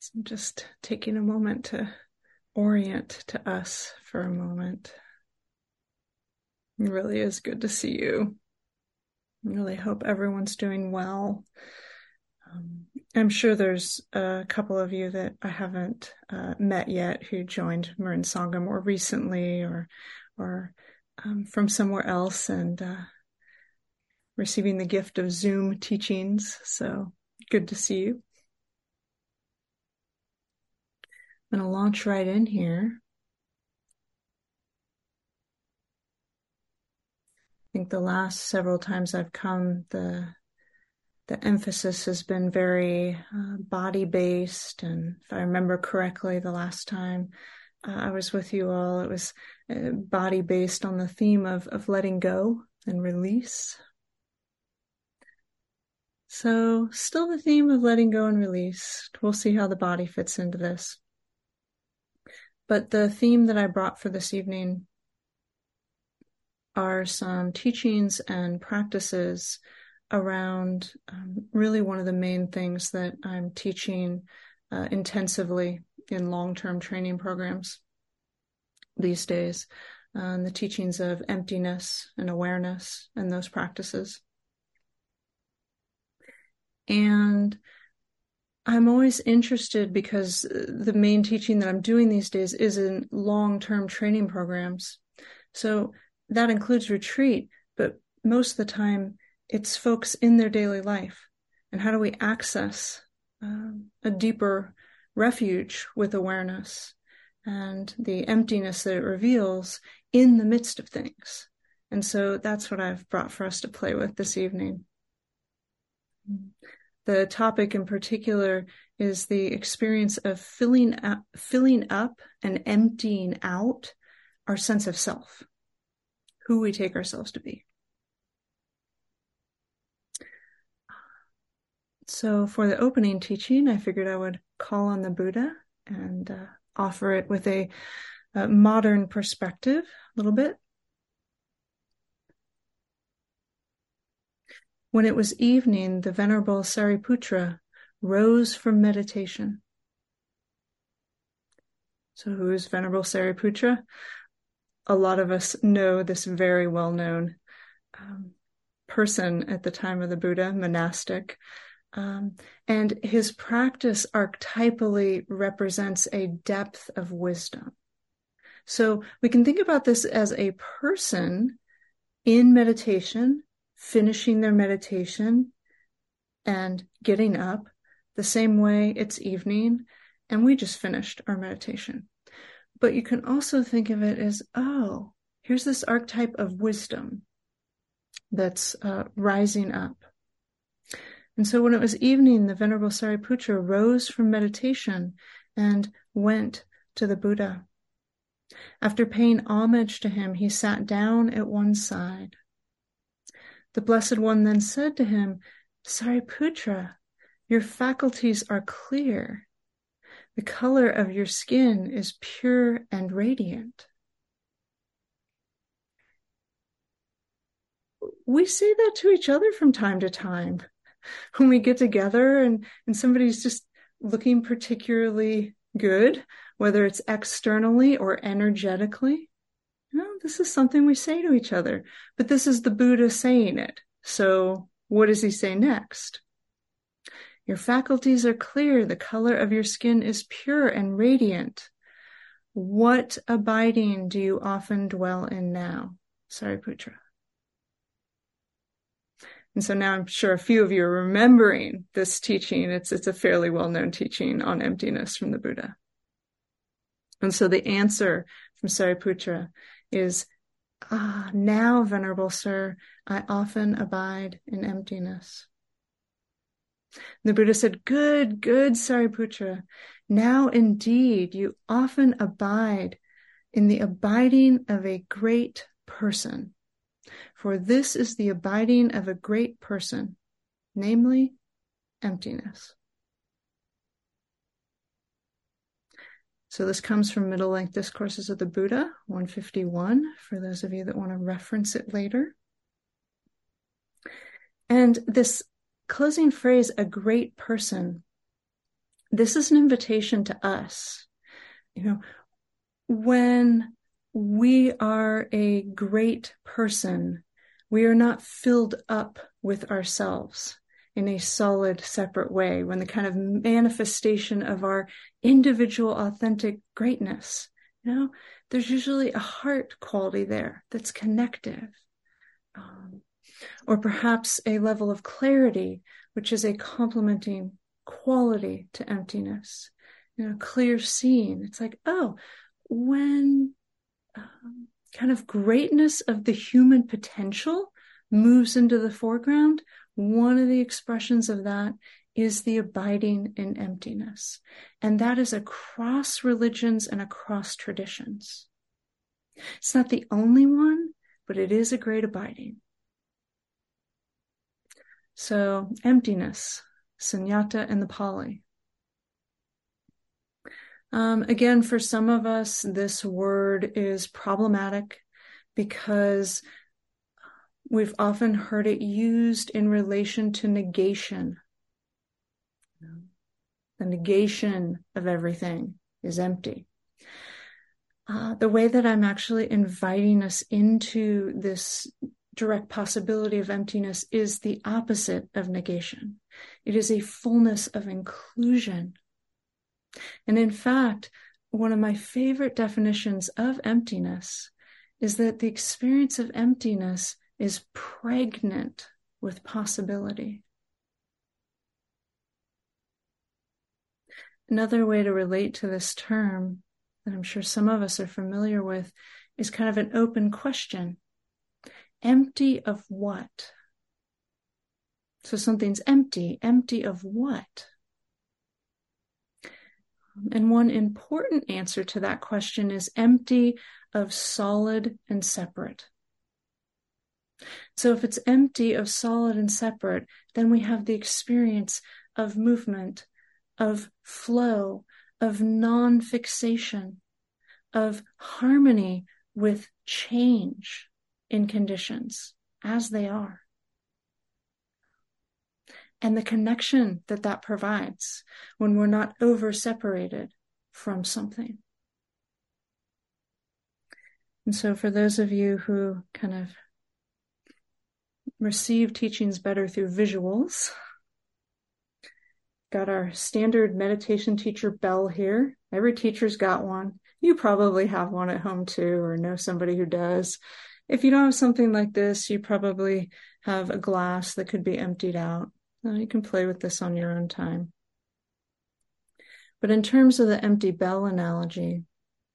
So I'm just taking a moment to orient to us for a moment. It really is good to see you. I really hope everyone's doing well. I'm sure there's a couple of you that I haven't met yet who joined Marin Sangha more recently or from somewhere else and receiving the gift of Zoom teachings. So good to see you. I'm going to launch right in here. I think the last several times I've come, the emphasis has been very body-based. And if I remember correctly, the last time I was with you all, it was body-based on the theme of letting go and release. So still the theme of letting go and release. We'll see how the body fits into this. But the theme that I brought for this evening are some teachings and practices around really one of the main things that I'm teaching intensively in long-term training programs these days, the teachings of emptiness and awareness and those practices. And I'm always interested because the main teaching that I'm doing these days is in long-term training programs. So that includes retreat, but most of the time it's folks in their daily life. And how do we access a deeper refuge with awareness and the emptiness that it reveals in the midst of things? And so that's what I've brought for us to play with this evening. The topic in particular is the experience of filling up and emptying out our sense of self, who we take ourselves to be. So for the opening teaching, I figured I would call on the Buddha and offer it with a modern perspective a little bit. When it was evening, the Venerable Sariputra rose from meditation. So who is Venerable Sariputra? A lot of us know this very well-known person at the time of the Buddha, monastic. And his practice archetypally represents a depth of wisdom. So we can think about this as a person in meditation, finishing their meditation and getting up the same way it's evening and we just finished our meditation. But you can also think of it as, oh, here's this archetype of wisdom that's rising up. And so when it was evening, the Venerable Sariputra rose from meditation and went to the Buddha. After paying homage to him, he sat down at one side. The Blessed One then said to him, Sariputra, your faculties are clear. The color of your skin is pure and radiant. We say that to each other from time to time. When we get together and somebody's just looking particularly good, whether it's externally or energetically, this is something we say to each other. But this is the Buddha saying it. So what does he say next? Your faculties are clear. The color of your skin is pure and radiant. What abiding do you often dwell in now, Sariputra? And so now I'm sure a few of you are remembering this teaching. It's a fairly well-known teaching on emptiness from the Buddha. And so the answer from Sariputra is, now, Venerable Sir, I often abide in emptiness. The Buddha said, good, Sariputra. Now indeed you often abide in the abiding of a great person. For this is the abiding of a great person, namely emptiness. So this comes from Middle Length Discourses of the Buddha, 151, for those of you that want to reference it later. And this closing phrase, a great person, this is an invitation to us. When we are a great person, we are not filled up with ourselves in a solid, separate way, when the kind of manifestation of our individual, authentic greatness, there's usually a heart quality there that's connective. Or perhaps a level of clarity, which is a complementing quality to emptiness. Clear seeing. It's like, when kind of greatness of the human potential moves into the foreground, one of the expressions of that is the abiding in emptiness. And that is across religions and across traditions. It's not the only one, but it is a great abiding. So emptiness, sunyata in the Pali. Again, for some of us, this word is problematic because we've often heard it used in relation to negation. The negation of everything is empty. The way that I'm actually inviting us into this direct possibility of emptiness is the opposite of negation. It is a fullness of inclusion. And in fact, one of my favorite definitions of emptiness is that the experience of emptiness is pregnant with possibility. Another way to relate to this term that I'm sure some of us are familiar with is kind of an open question. Empty of what? So something's empty. Empty of what? And one important answer to that question is empty of solid and separate. So if it's empty of solid and separate, then we have the experience of movement, of flow, of non-fixation, of harmony with change in conditions as they are. And the connection that that provides when we're not over-separated from something. And so for those of you who kind of receive teachings better through visuals, got our standard meditation teacher bell here. Every teacher's got one. You probably have one at home too, or know somebody who does. If you don't have something like this, you probably have a glass that could be emptied out. You can play with this on your own time. But in terms of the empty bell analogy,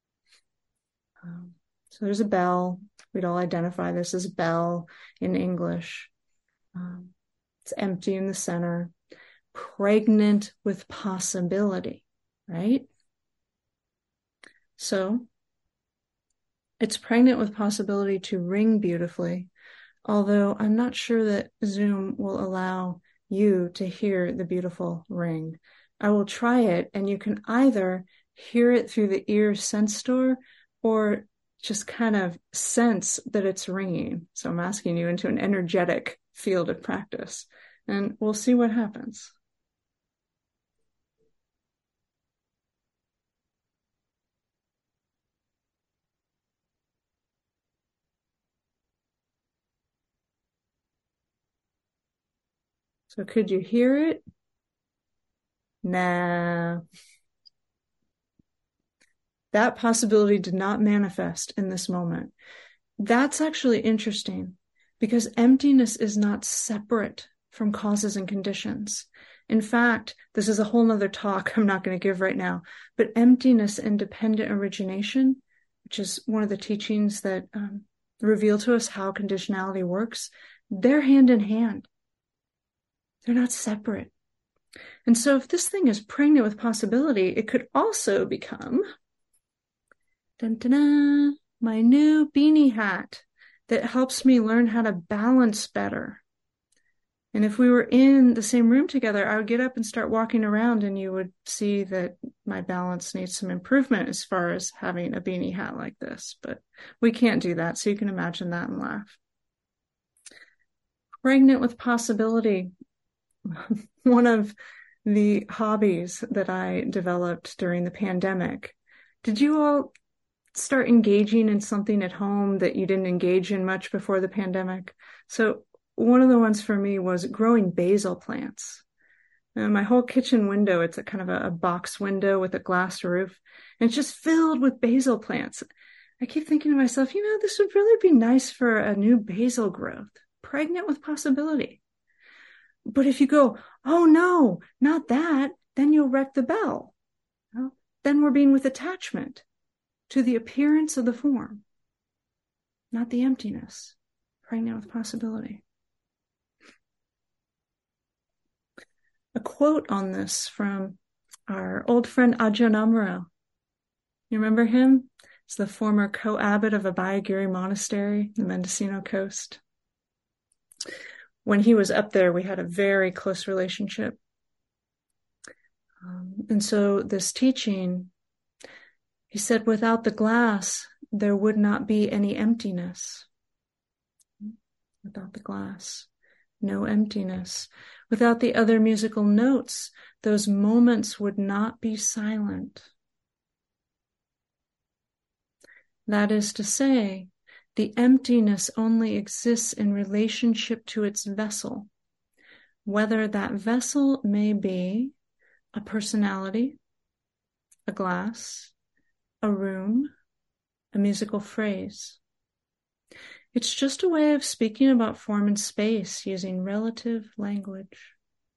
so there's a bell. We'd all identify this as a bell in English. It's empty in the center, pregnant with possibility, right? So it's pregnant with possibility to ring beautifully, although I'm not sure that Zoom will allow you to hear the beautiful ring. I will try it, and you can either hear it through the ear sense door or just kind of sense that it's ringing. So I'm asking you into an energetic field of practice, and we'll see what happens. So could you hear it? Nah. That possibility did not manifest in this moment. That's actually interesting because emptiness is not separate from causes and conditions. In fact, this is a whole nother talk I'm not going to give right now, but emptiness and dependent origination, which is one of the teachings that reveal to us how conditionality works, they're hand in hand. They're not separate. And so if this thing is pregnant with possibility, it could also become my new beanie hat that helps me learn how to balance better. And if we were in the same room together, I would get up and start walking around, and you would see that my balance needs some improvement as far as having a beanie hat like this. But we can't do that, so you can imagine that and laugh. Pregnant with possibility. One of the hobbies that I developed during the pandemic. Did you all start engaging in something at home that you didn't engage in much before the pandemic? So one of the ones for me was growing basil plants. My whole kitchen window, it's a kind of a box window with a glass roof, and it's just filled with basil plants. I keep thinking to myself, this would really be nice for a new basil growth, pregnant with possibility. But if you go, oh no, not that, then you'll wreck the bell. Well, then we're being with attachment to the appearance of the form, not the emptiness, pregnant with possibility. A quote on this from our old friend Ajahn Amaro. You remember him? He's the former co-abbot of Abhayagiri Monastery, the Mendocino coast. When he was up there, we had a very close relationship. And so this teaching, he said, without the glass, there would not be any emptiness. Without the glass, no emptiness. Without the other musical notes, those moments would not be silent. That is to say, the emptiness only exists in relationship to its vessel, whether that vessel may be a personality, a glass, a room, a musical phrase. It's just a way of speaking about form and space using relative language.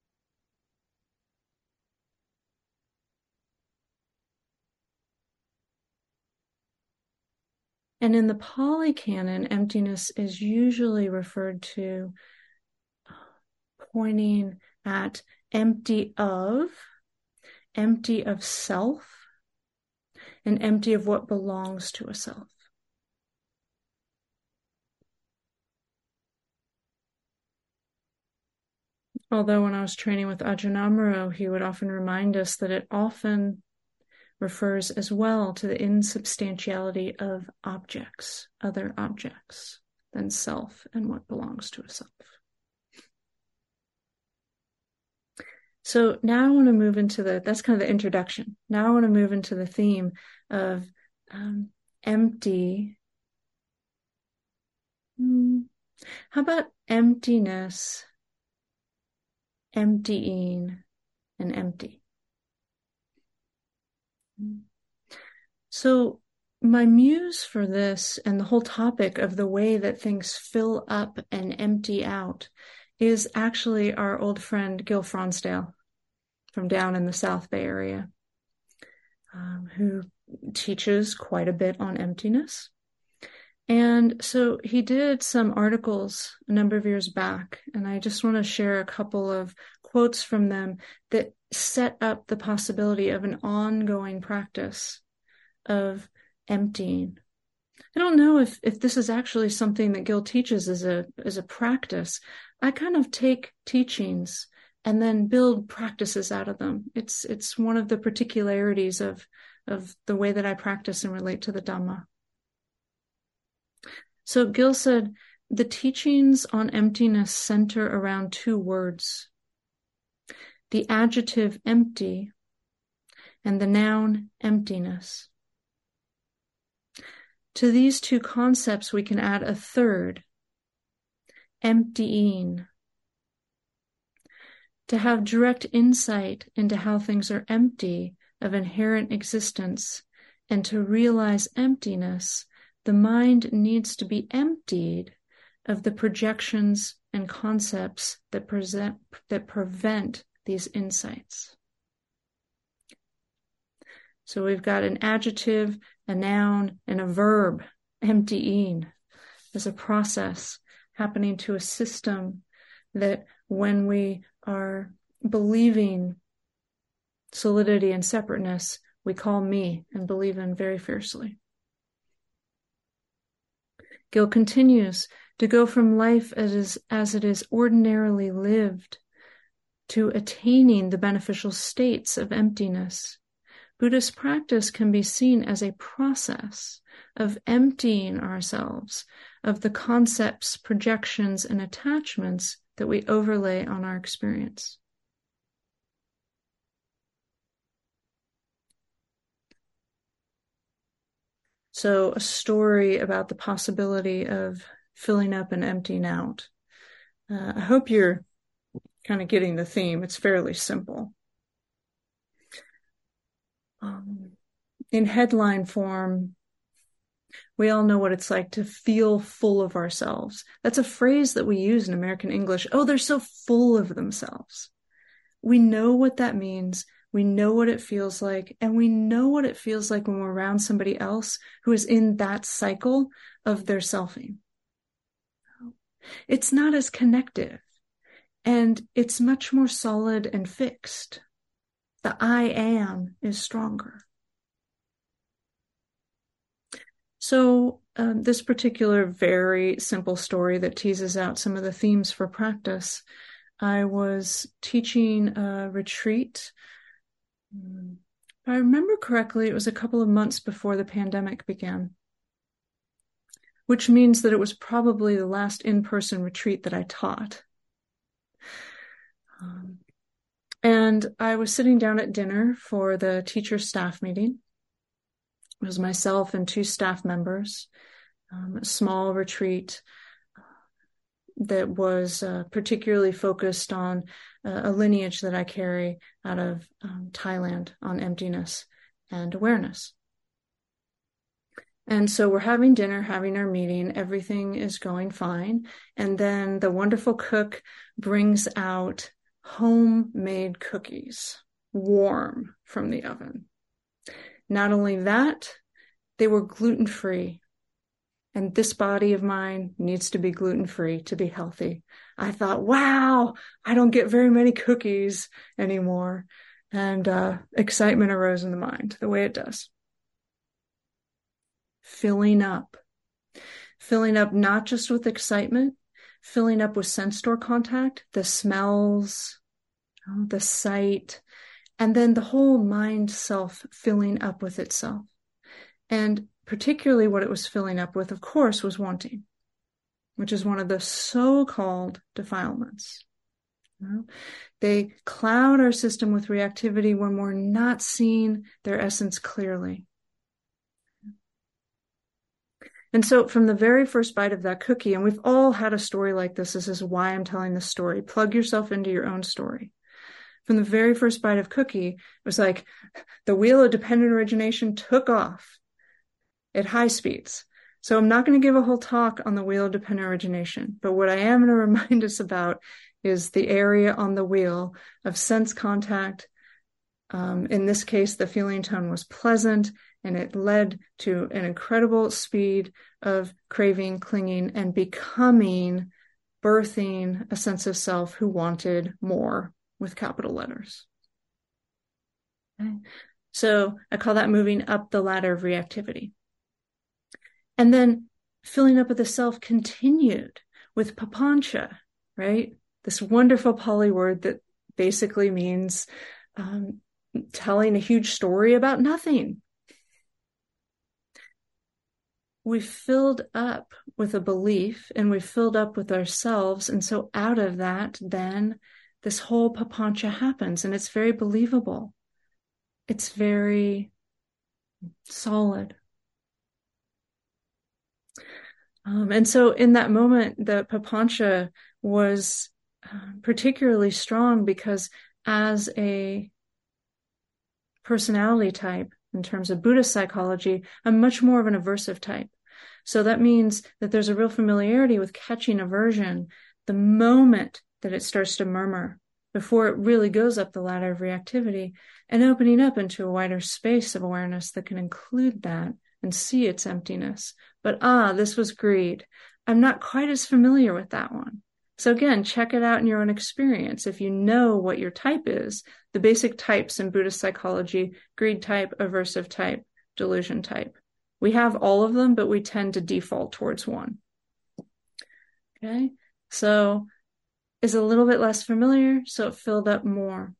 And in the Pali Canon, emptiness is usually referred to pointing at empty of self, and empty of what belongs to a self. Although when I was training with Ajahn Amaro, he would often remind us that it often refers as well to the insubstantiality of objects, other objects, than self and what belongs to a self. So now I want to move into that's kind of the introduction. Now I want to move into the theme of empty. How about emptiness, emptying, and empty? So my muse for this and the whole topic of the way that things fill up and empty out is actually our old friend Gil Fronsdale from down in the South Bay area, who teaches quite a bit on emptiness. And so he did some articles a number of years back, and I just want to share a couple of quotes from them that set up the possibility of an ongoing practice of emptying. I don't know if this is actually something that Gil teaches as a practice. I kind of take teachings and then build practices out of them. It's one of the particularities of the way that I practice and relate to the Dhamma. So Gil said, the teachings on emptiness center around two words: the adjective empty and the noun emptiness. To these two concepts, we can add a third, emptying. To have direct insight into how things are empty of inherent existence and to realize emptiness, the mind needs to be emptied of the projections and concepts that prevent these insights. So we've got an adjective, a noun, and a verb, emptying, as a process happening to a system that when we are believing solidity and separateness, we call me and believe in very fiercely. Gil continues to go from life as it is ordinarily lived to attaining the beneficial states of emptiness. Buddhist practice can be seen as a process of emptying ourselves of the concepts, projections, and attachments that we overlay on our experience. So a story about the possibility of filling up and emptying out. I hope you're kind of getting the theme. It's fairly simple. In headline form, we all know what it's like to feel full of ourselves. That's a phrase that we use in American English. Oh, they're so full of themselves. We know what that means. We know what it feels like. And we know what it feels like when we're around somebody else who is in that cycle of their selfing. It's not as connective, and it's much more solid and fixed. The I am is stronger. So this particular very simple story that teases out some of the themes for practice, I was teaching a retreat. If I remember correctly, it was a couple of months before the pandemic began, which means that it was probably the last in-person retreat that I taught. And I was sitting down at dinner for the teacher staff meeting. It was myself and 2 staff members, a small retreat that was particularly focused on a lineage that I carry out of Thailand on emptiness and awareness. And so we're having dinner, having our meeting, everything is going fine. And then the wonderful cook brings out homemade cookies, warm from the oven. Not only that, they were gluten-free. And this body of mine needs to be gluten-free to be healthy. I thought, wow, I don't get very many cookies anymore. And excitement arose in the mind, the way it does. Filling up not just with excitement, filling up with sense door contact, the smells, the sight, and then the whole mind self filling up with itself. And particularly what it was filling up with, of course, was wanting, which is one of the so-called defilements. They cloud our system with reactivity when we're not seeing their essence clearly. And so from the very first bite of that cookie, and we've all had a story like this is why I'm telling this story. Plug yourself into your own story. From the very first bite of cookie, it was like the wheel of dependent origination took off at high speeds. So I'm not going to give a whole talk on the wheel of dependent origination, but what I am going to remind us about is the area on the wheel of sense contact. In this case, the feeling tone was pleasant, and it led to an incredible speed of craving, clinging, and becoming, birthing a sense of self who wanted more with capital letters. Okay. So I call that moving up the ladder of reactivity. And then filling up with the self continued with papancha, right? This wonderful Pali word that basically means telling a huge story about nothing. We filled up with a belief, and we filled up with ourselves. And so out of that, then this whole papancha happens, and it's very believable. It's very solid. And so in that moment, the papancha was particularly strong because as a personality type, in terms of Buddhist psychology, I'm much more of an aversive type. So that means that there's a real familiarity with catching aversion the moment that it starts to murmur, before it really goes up the ladder of reactivity, and opening up into a wider space of awareness that can include that and see its emptiness. But this was greed. I'm not quite as familiar with that one. So again, check it out in your own experience. If you know what your type is, the basic types in Buddhist psychology: greed type, aversive type, delusion type. We have all of them, but we tend to default towards one. Okay, so is a little bit less familiar, so it filled up more.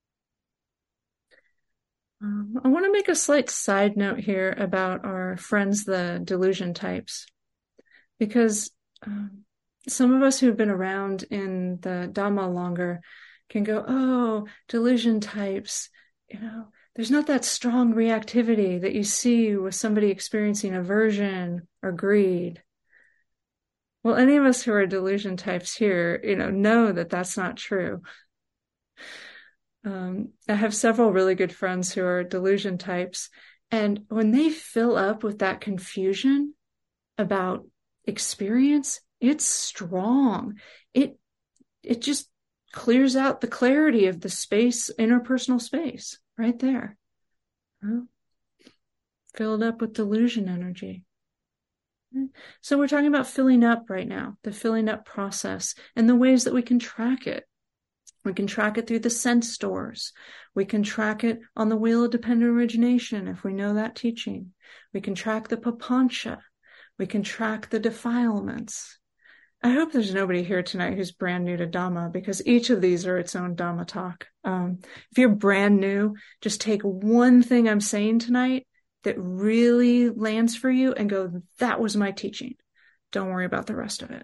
I want to make a slight side note here about our friends, the delusion types, because some of us who've been around in the Dhamma longer can go, oh, delusion types, There's not that strong reactivity that you see with somebody experiencing aversion or greed. Well, any of us who are delusion types here, know that that's not true. I have several really good friends who are delusion types, and when they fill up with that confusion about experience, it's strong. It just clears out the clarity of the space, interpersonal space, right there. Filled up with delusion energy. So we're talking about filling up right now, the filling up process, and the ways that we can track it. We can track it through the sense stores. We can track it on the wheel of dependent origination if we know that teaching. We can track the papancha. We can track the defilements. I hope there's nobody here tonight who's brand new to Dhamma, because each of these are its own Dhamma talk. If you're brand new, just take one thing I'm saying tonight that really lands for you and go, that was my teaching. Don't worry about the rest of it.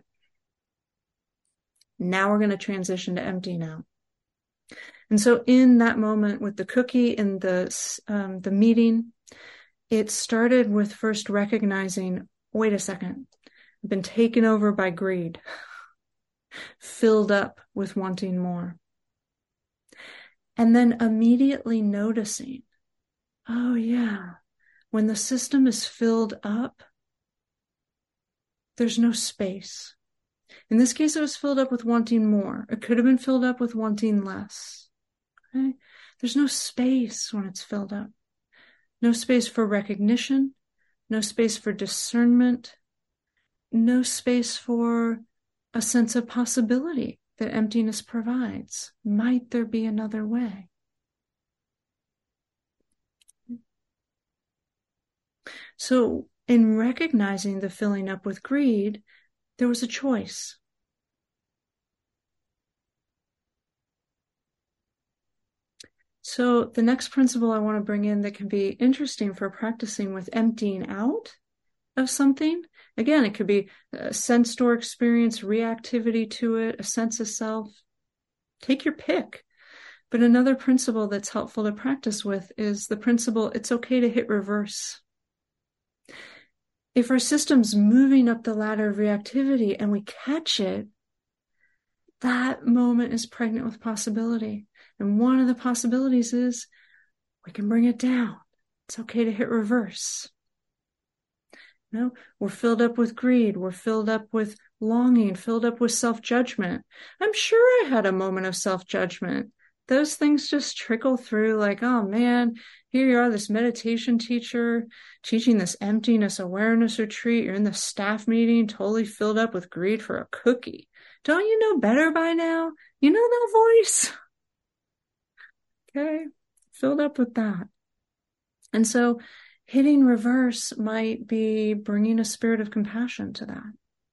Now we're going to transition to emptying out. And so in that moment with the cookie and the meeting, it started with first recognizing, wait a second, I've been taken over by greed, filled up with wanting more. And then immediately noticing, oh yeah, when the system is filled up, there's no space. In this case, it was filled up with wanting more. It could have been filled up with wanting less. Okay? There's no space when it's filled up. No space for recognition, no space for discernment, no space for a sense of possibility that emptiness provides. Might there be another way? So in recognizing the filling up with greed, there was a choice. So the next principle I want to bring in that can be interesting for practicing with emptying out of something. Again, it could be a sense store experience, reactivity to it, a sense of self. Take your pick. But another principle that's helpful to practice with is the principle, it's okay to hit reverse. If our system's moving up the ladder of reactivity and we catch it, that moment is pregnant with possibility. And one of the possibilities is we can bring it down. It's okay to hit reverse. We're filled up with greed. We're filled up with longing, filled up with self-judgment. I'm sure I had a moment of self-judgment. Those things just trickle through like, oh man, here you are, this meditation teacher teaching this emptiness awareness retreat. You're in the staff meeting, totally filled up with greed for a cookie. Don't you know better by now? You know that voice? Okay, filled up with that. And so hitting reverse might be bringing a spirit of compassion to that.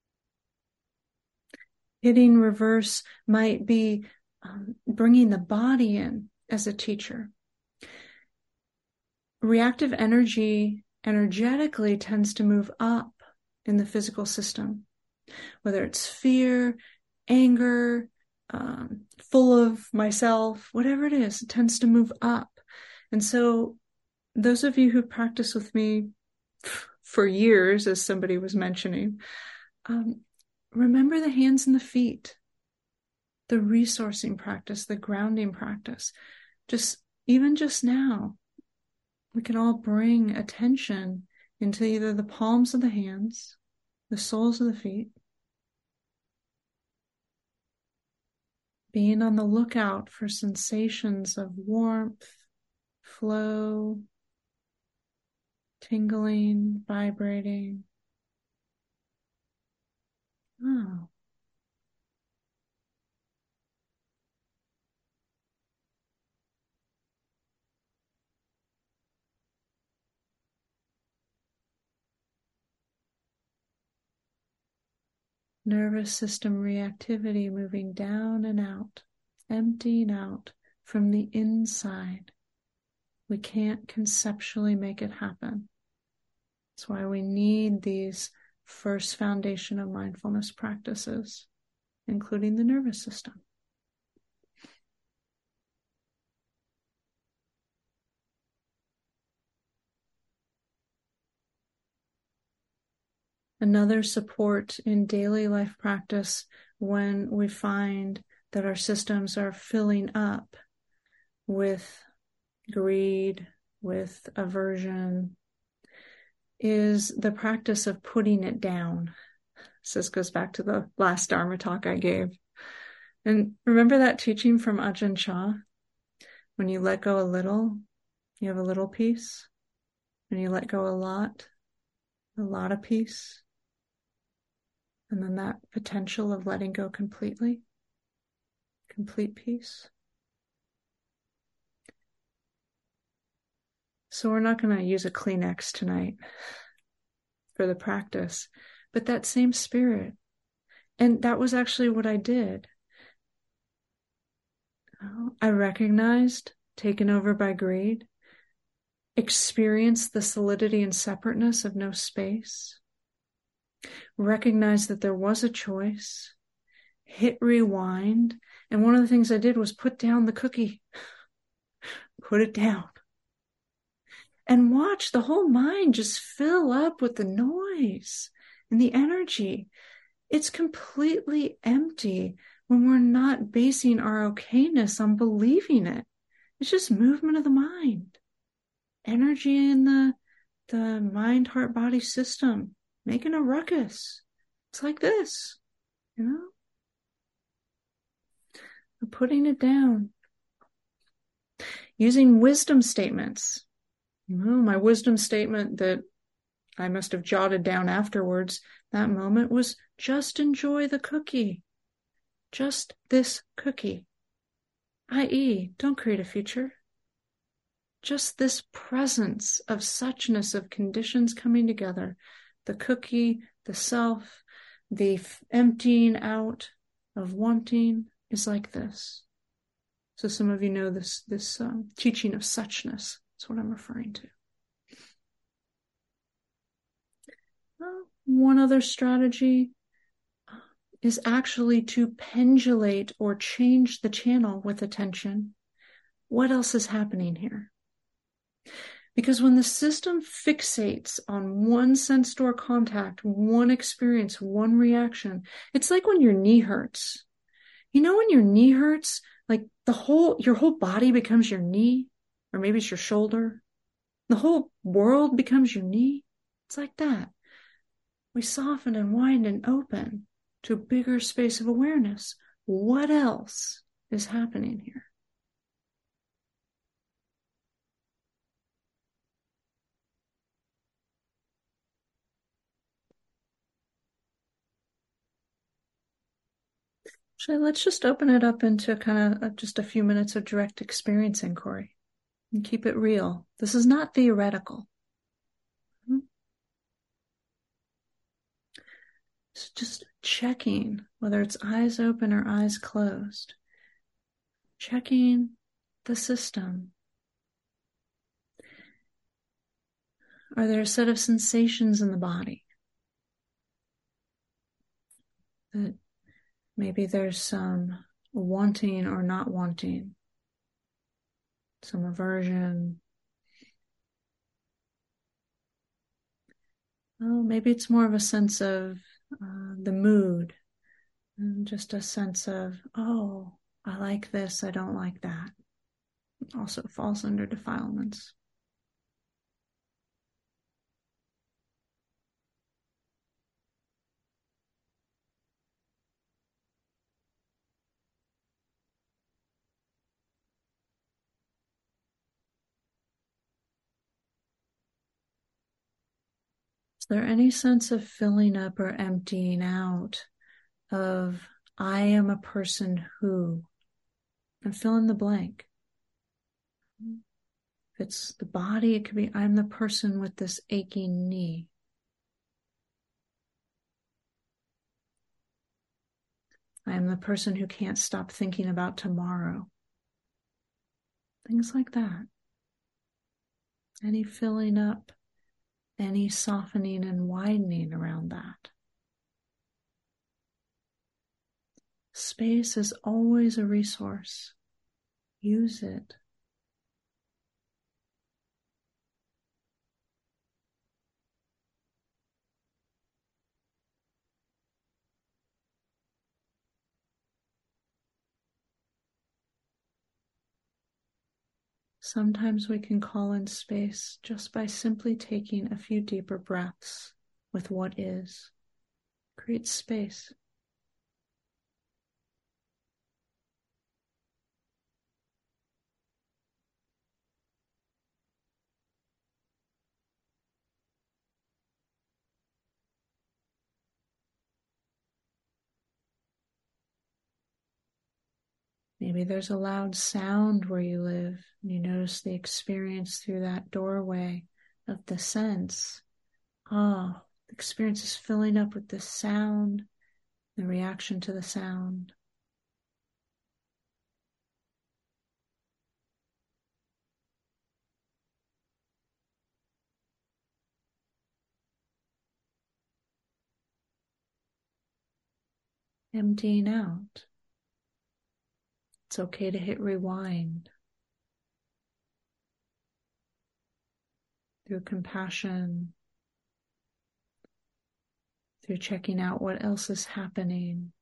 Hitting reverse might be bringing the body in as a teacher. Reactive energy energetically tends to move up in the physical system, whether it's fear, anger, full of myself, whatever it is, it tends to move up. And so those of you who practice with me for years, as somebody was mentioning, remember the hands and the feet, the resourcing practice, the grounding practice. Even just now, we can all bring attention into either the palms of the hands, the soles of the feet, being on the lookout for sensations of warmth, flow, tingling, vibrating. Oh. Nervous system reactivity moving down and out, emptying out from the inside. We can't conceptually make it happen. That's why we need these first foundation of mindfulness practices, including the nervous system. another support in daily life practice when we find that our systems are filling up with greed, with aversion, is the practice of putting it down. So this goes back to the last Dharma talk I gave. And remember that teaching from Ajahn Chah? When you let go a little, you have a little peace. When you let go a lot of peace. And then that potential of letting go completely, complete peace. So we're not going to use a Kleenex tonight for the practice, but that same spirit. And that was actually what I did. I recognized, taken over by greed, experienced the solidity and separateness of no space, recognized that there was a choice, hit rewind, and one of the things I did was put down the cookie. Put it down. And watch the whole mind just fill up with the noise and the energy. It's completely empty when we're not basing our okayness on believing it. It's just movement of the mind. Energy in the mind, heart, body system, making a ruckus. It's like this, you know? I'm putting it down. Using wisdom statements. My wisdom statement that I must have jotted down afterwards, that moment was just enjoy the cookie. Just this cookie. i.e., don't create a future. Just this presence of suchness of conditions coming together. The cookie, the self, the emptying out of wanting is like this. So some of you know this teaching of suchness. That's what I'm referring to. One other strategy is actually to pendulate or change the channel with attention. What else is happening here? Because when the system fixates on one sense door contact, one experience, one reaction, it's like when your knee hurts. You know when your knee hurts, like your whole body becomes your knee, or maybe it's your shoulder. The whole world becomes your knee. It's like that. We soften and wind and open to a bigger space of awareness. What else is happening here? So let's just open it up into kind of just a few minutes of direct experience inquiry and keep it real. This is not theoretical. So just checking whether it's eyes open or eyes closed. Checking the system. Are there a set of sensations in the body? That maybe there's some wanting or not wanting, some aversion. Oh, maybe it's more of a sense of the mood, and just a sense of, oh, I like this, I don't like that. It also falls under defilements. Is there any sense of filling up or emptying out of I am a person who, and fill in the blank. If it's the body, it could be I'm the person with this aching knee. I am the person who can't stop thinking about tomorrow. Things like that. Any filling up, any softening and widening around that. Space is always a resource. Use it. Sometimes we can call in space just by simply taking a few deeper breaths with what is. Create space. Maybe there's a loud sound where you live, and you notice the experience through that doorway of the sense. The experience is filling up with the sound, the reaction to the sound. Emptying out. It's okay to hit rewind. Through compassion, through checking out what else is happening.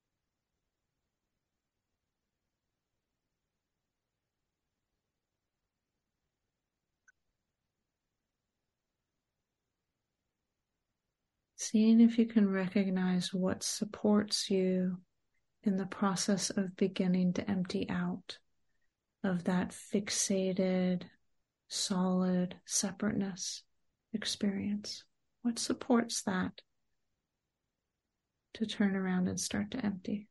Seeing if you can recognize what supports you in the process of beginning to empty out of that fixated, solid separateness experience. What supports that to turn around and start to empty?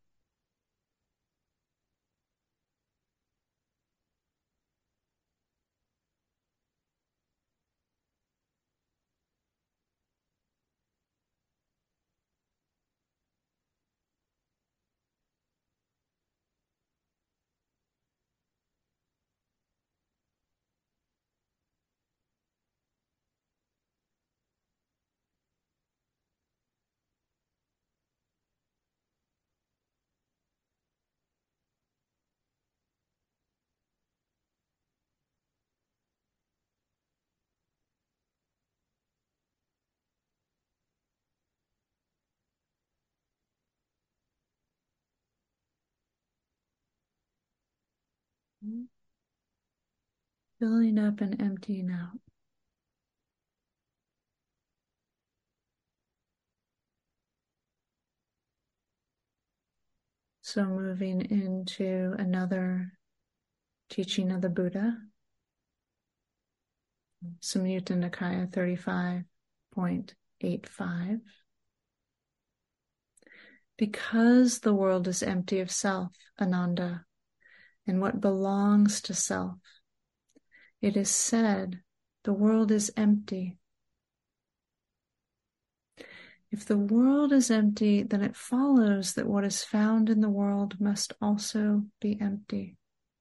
Filling up and emptying out. So moving into another teaching of the Buddha, Samyutta Nikaya 35.85. Because the world is empty of self, Ananda, and what belongs to self, it is said the world is empty. If the world is empty, then it follows that what is found in the world must also be empty.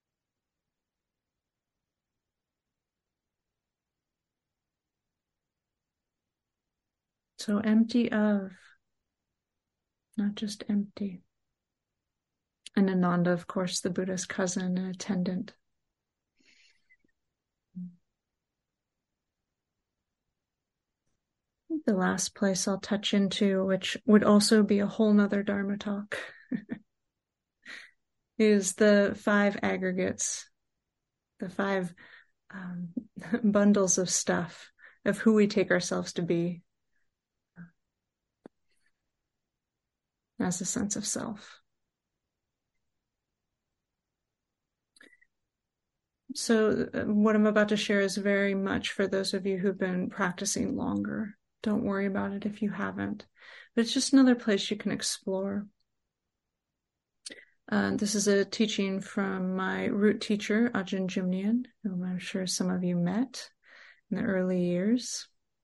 So empty of, not just empty. And Ananda, of course, the Buddha's cousin and attendant. The last place I'll touch into, which would also be a whole nother Dharma talk, is the 5 aggregates, the 5 bundles of stuff of who we take ourselves to be as a sense of self. So what I'm about to share is very much for those of you who've been practicing longer. Don't worry about it if you haven't. But it's just another place you can explore. This is a teaching from my root teacher, Ajahn Jumnian, whom I'm sure some of you met in the early years.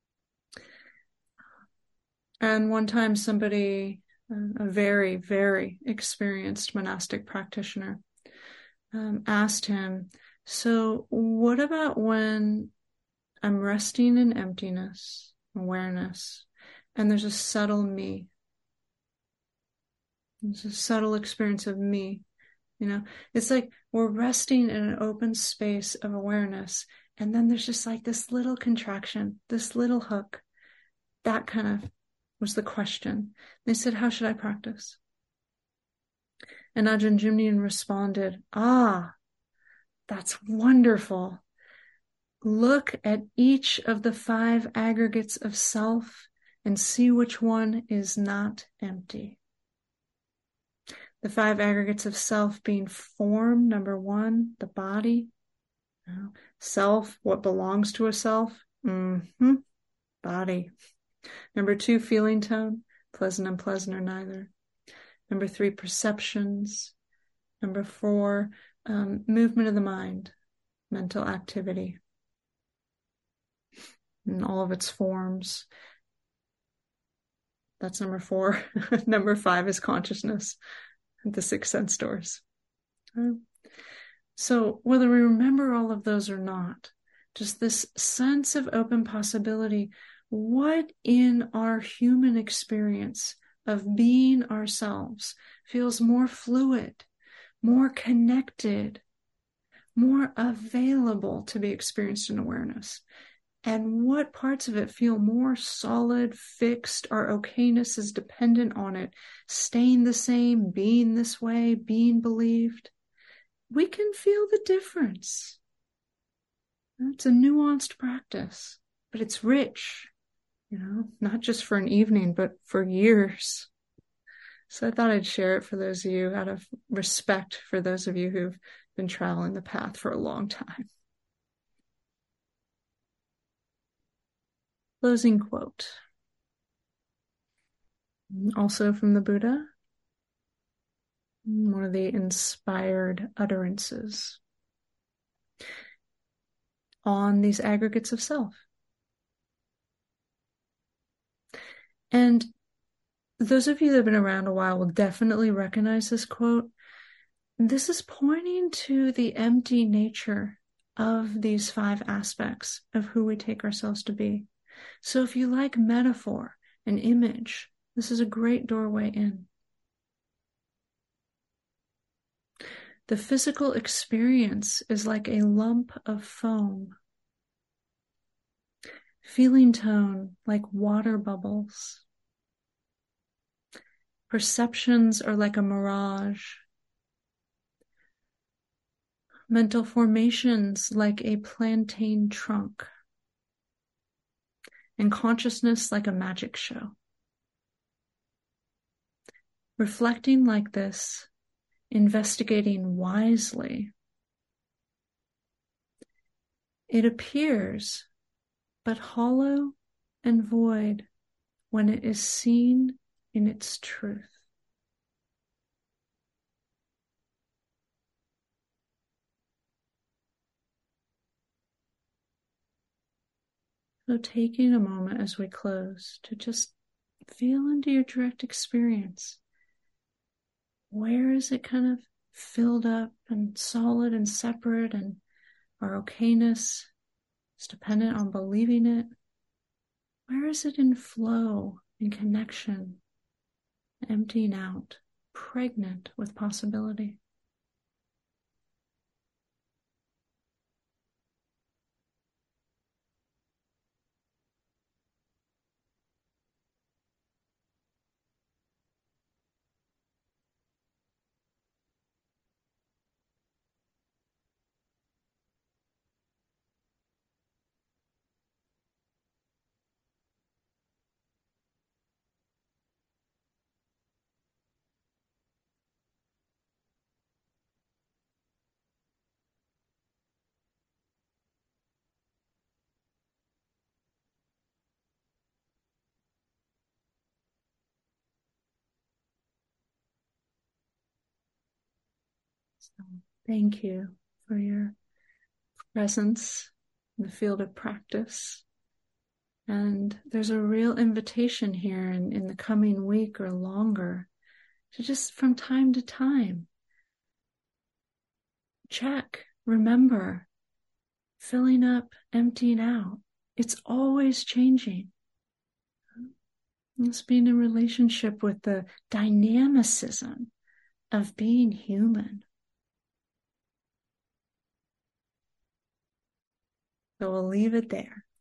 And one time somebody, a very, very experienced monastic practitioner, asked him, so what about when I'm resting in emptiness, awareness, and there's a subtle me? There's a subtle experience of me. You know, it's like we're resting in an open space of awareness, and then there's just like this little contraction, this little hook. That kind of was the question. They said, how should I practice? And Ajahn Jumnian responded, That's wonderful. Look at each of the 5 aggregates of self and see which one is not empty. The 5 aggregates of self being form, number 1, the body. Self, what belongs to a self? Body. Number 2, feeling tone, pleasant, unpleasant, or neither. Number 3, perceptions. Number 4, movement of the mind, mental activity, in all of its forms. That's number 4. Number 5 is consciousness, the 6 sense doors. So whether we remember all of those or not, just this sense of open possibility, what in our human experience of being ourselves feels more fluid, more connected, more available to be experienced in awareness? And what parts of it feel more solid, fixed? Our okayness is dependent on it staying the same, being this way, being believed. We can feel the difference. It's a nuanced practice, but it's rich, not just for an evening, but for years. So I thought I'd share it for those of you out of respect for those of you who've been traveling the path for a long time. Closing quote. Also from the Buddha, one of the inspired utterances on these aggregates of self. And those of you that have been around a while will definitely recognize this quote. This is pointing to the empty nature of these 5 aspects of who we take ourselves to be. So if you like metaphor and image, this is a great doorway in. The physical experience is like a lump of foam. Feeling tone like water bubbles. Perceptions are like a mirage. Mental formations like a plantain trunk. And consciousness like a magic show. Reflecting like this, investigating wisely, it appears but hollow and void when it is seen in its truth. So taking a moment as we close to just feel into your direct experience. Where is it kind of filled up and solid and separate, and our okayness is dependent on believing it? Where is it in flow, in connection, emptying out, pregnant with possibility? So thank you for your presence in the field of practice. And there's a real invitation here in the coming week or longer to just from time to time check, remember, filling up, emptying out. It's always changing. It's being in relationship with the dynamicism of being human. So we'll leave it there.